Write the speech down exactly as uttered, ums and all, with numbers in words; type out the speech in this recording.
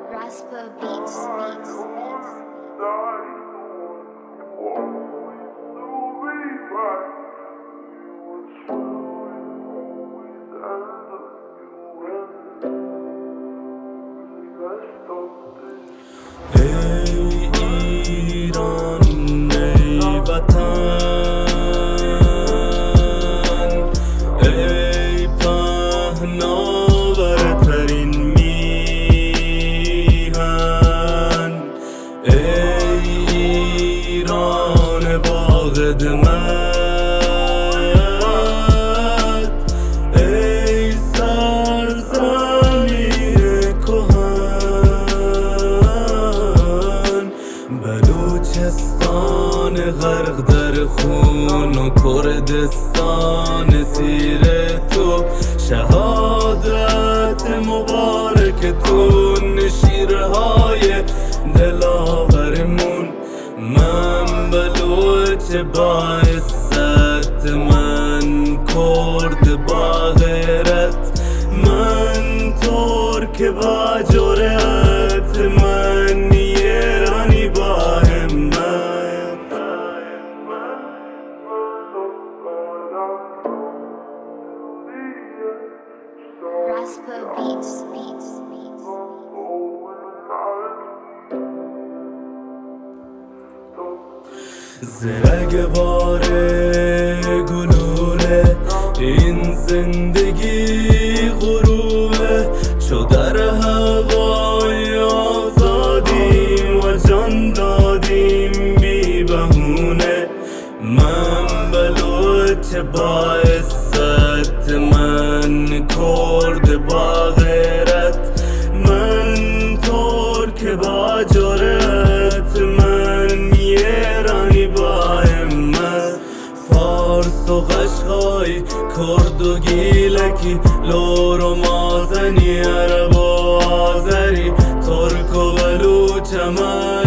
Raspa Beats, Beats, Beats. ای ایران ای وطن، ای پهناورترین میهن، ای ایران با قدمت، ای سرزمین کهن، بلوچستان غرق در خون و کردستان زیر تو، شهادت مبارکتون شیرهای دلاورمون. من بلوچ با عزت، من کرد با غیرت، من ترک با جرأت، من ایرانی با همت. Raspa Beats, Beats, Beats. زرگ بار گلوله این زندگی غروبه، چو در هوای آزادیم و جان دادیم بی بهونه. من بلوچ با عزت، من کرد با غیرت، من ترک با جرأت، من ایرانی با همت. فارس و قشقای، کرد و گیلکی، لور و مازنی، عرب و آذری، ترک و بلوچ، من